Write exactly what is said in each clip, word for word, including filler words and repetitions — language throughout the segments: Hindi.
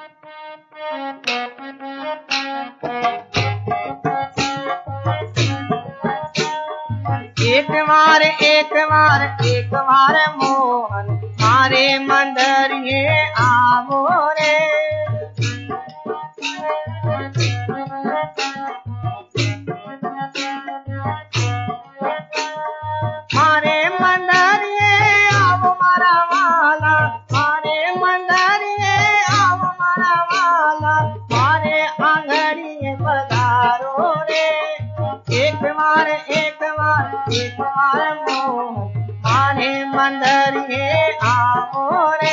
एक बार एक बार एक बार मोहन मारे मंदरिये आवो रे। मारे मंदरिये आवो मारा वाला, मारे मंदरिये आवो मारा वाला, मारे आंगड़िये पधारो रे। एक बार एक बार एक बार मोहन मारे मंदरिये आवो रे।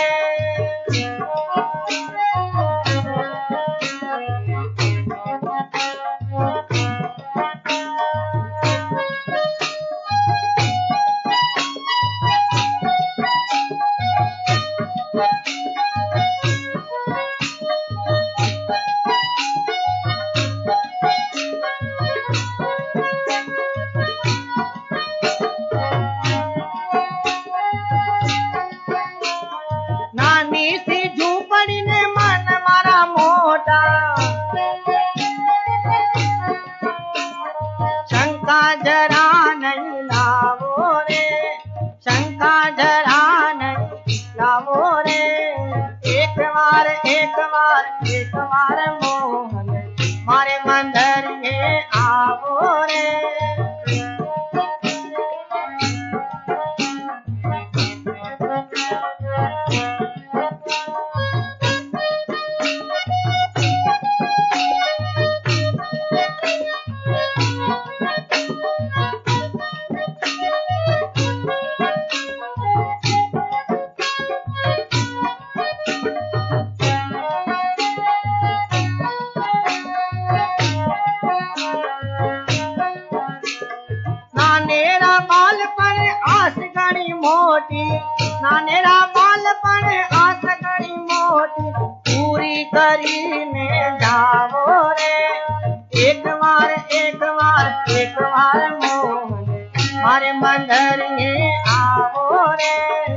नानी सी झूपड़ी ने मन मारा मोटा, शंका जरा नहीं लावो रे, शंका जरा नहीं लावो रे। एक बार एक बार एक बार मोहन मारे मंदरिये आवो रे। नानेरा बालपन आस गणी मोटी, नानेरा बालपन आस गणी मोटी, पूरी करी में जावो रे। एक बार एक बार एक बार मोहन मारे मंदरिये आवो रे।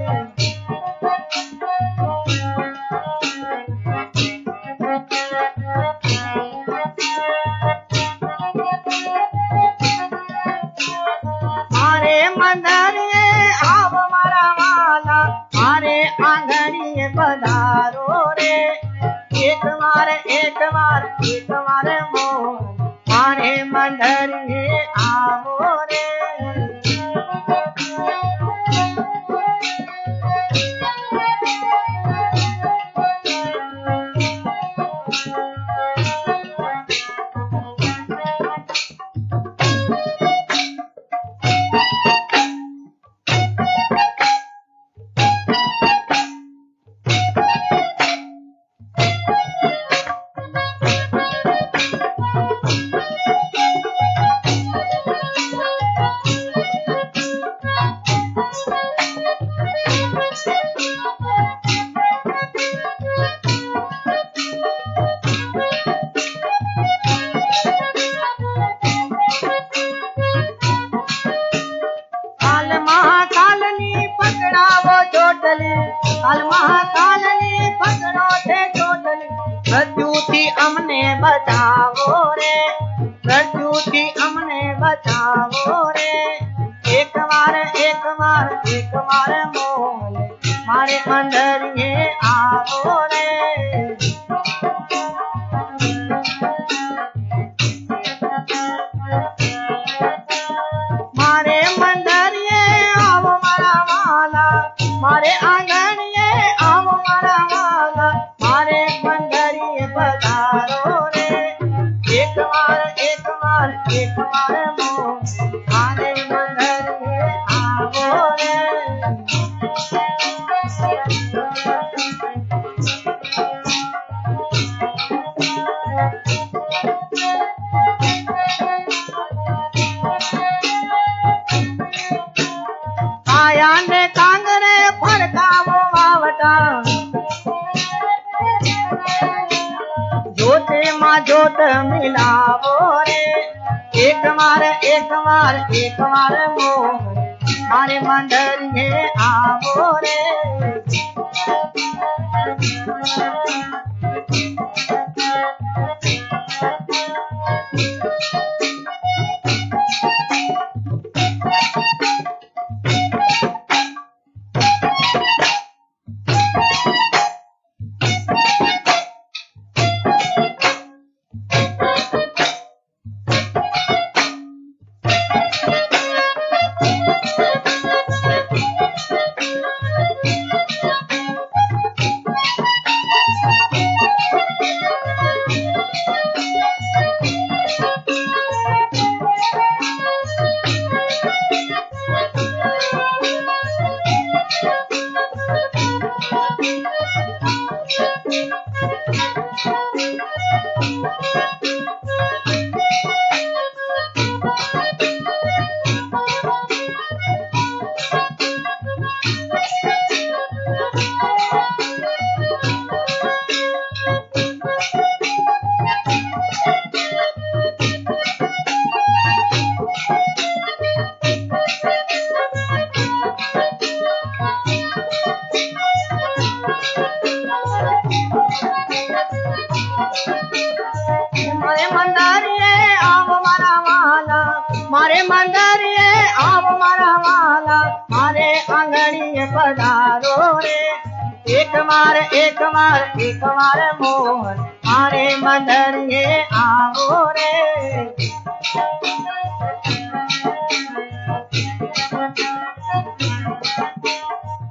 मारे मंदरिये आवो मारा वाला, मारे आंगड़िये पधारो रे। एक बार एक बार एक बार मोहन मारे मंदरिये आवो रे। काल महाकाल ने पकड़ो थे चोटली, मृत्यु थी हमने बचाओ रे, मृत्यु थी हमने बचाओ रे। एक बार एक बार एक बार मोहन मारे मंदरिये आवो रे। मारे मंदरिये आवो मारा वाला, मारे आंगणिये आवो मारा वाला, मारे मंदरिये पधारो रे। एक बार एक बार एक बार मोहन मारे मंदरिये आवो रे। आया ने कांगरे फड़कावो वावटा, जोते माँ जोत मिलावो रे। एक बार एक बार एक बार मोहन मारे मंदरिये आवो रे। मारे मंदारिये आव मारा वाला, मारे मंदारिये आव मारा वाला, मारे आंगणीए पधारो रे। एक मार एक मार एक मार मोहन, मारे मंदारिये आवो रे।